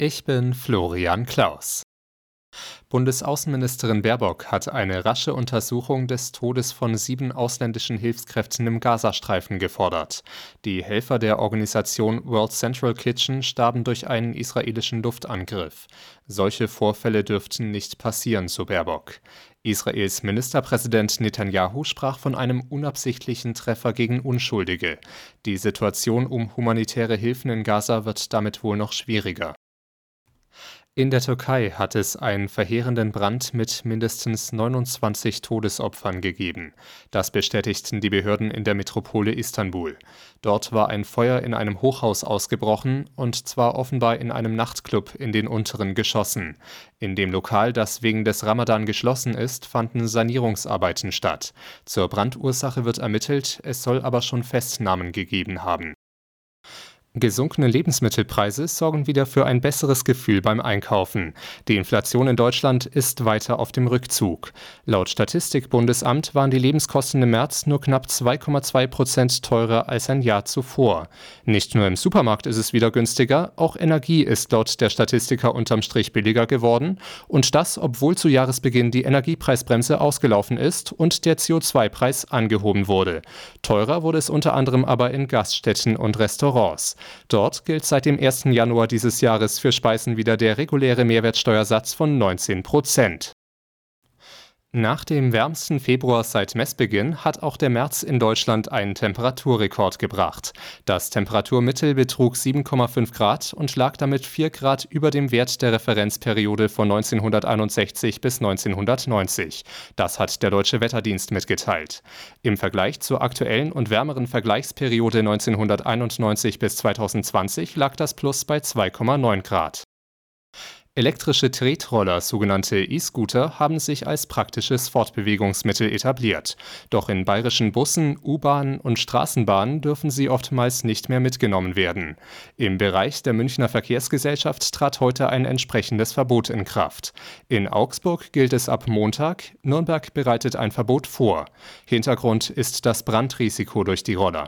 Ich bin Florian Klaus. Bundesaußenministerin Baerbock hat eine rasche Untersuchung des Todes von 7 ausländischen Hilfskräften im Gazastreifen gefordert. Die Helfer der Organisation World Central Kitchen starben durch einen israelischen Luftangriff. Solche Vorfälle dürften nicht passieren, so Baerbock. Israels Ministerpräsident Netanyahu sprach von einem unabsichtlichen Treffer gegen Unschuldige. Die Situation um humanitäre Hilfen in Gaza wird damit wohl noch schwieriger. In der Türkei hat es einen verheerenden Brand mit mindestens 29 Todesopfern gegeben. Das bestätigten die Behörden in der Metropole Istanbul. Dort war ein Feuer in einem Hochhaus ausgebrochen, und zwar offenbar in einem Nachtclub in den unteren Geschossen. In dem Lokal, das wegen des Ramadan geschlossen ist, fanden Sanierungsarbeiten statt. Zur Brandursache wird ermittelt, es soll aber schon Festnahmen gegeben haben. Gesunkene Lebensmittelpreise sorgen wieder für ein besseres Gefühl beim Einkaufen. Die Inflation in Deutschland ist weiter auf dem Rückzug. Laut Statistikbundesamt waren die Lebenskosten im März nur knapp 2,2% teurer als ein Jahr zuvor. Nicht nur im Supermarkt ist es wieder günstiger, auch Energie ist laut der Statistiker unterm Strich billiger geworden. Und das, obwohl zu Jahresbeginn die Energiepreisbremse ausgelaufen ist und der CO2-Preis angehoben wurde. Teurer wurde es unter anderem aber in Gaststätten und Restaurants. Dort gilt seit dem 1. Januar dieses Jahres für Speisen wieder der reguläre Mehrwertsteuersatz von 19%. Nach dem wärmsten Februar seit Messbeginn hat auch der März in Deutschland einen Temperaturrekord gebracht. Das Temperaturmittel betrug 7,5 Grad und lag damit 4 Grad über dem Wert der Referenzperiode von 1961 bis 1990. Das hat der Deutsche Wetterdienst mitgeteilt. Im Vergleich zur aktuellen und wärmeren Vergleichsperiode 1991 bis 2020 lag das Plus bei 2,9 Grad. Elektrische Tretroller, sogenannte E-Scooter, haben sich als praktisches Fortbewegungsmittel etabliert. Doch in bayerischen Bussen, U-Bahnen und Straßenbahnen dürfen sie oftmals nicht mehr mitgenommen werden. Im Bereich der Münchner Verkehrsgesellschaft trat heute ein entsprechendes Verbot in Kraft. In Augsburg gilt es ab Montag, Nürnberg bereitet ein Verbot vor. Hintergrund ist das Brandrisiko durch die Roller.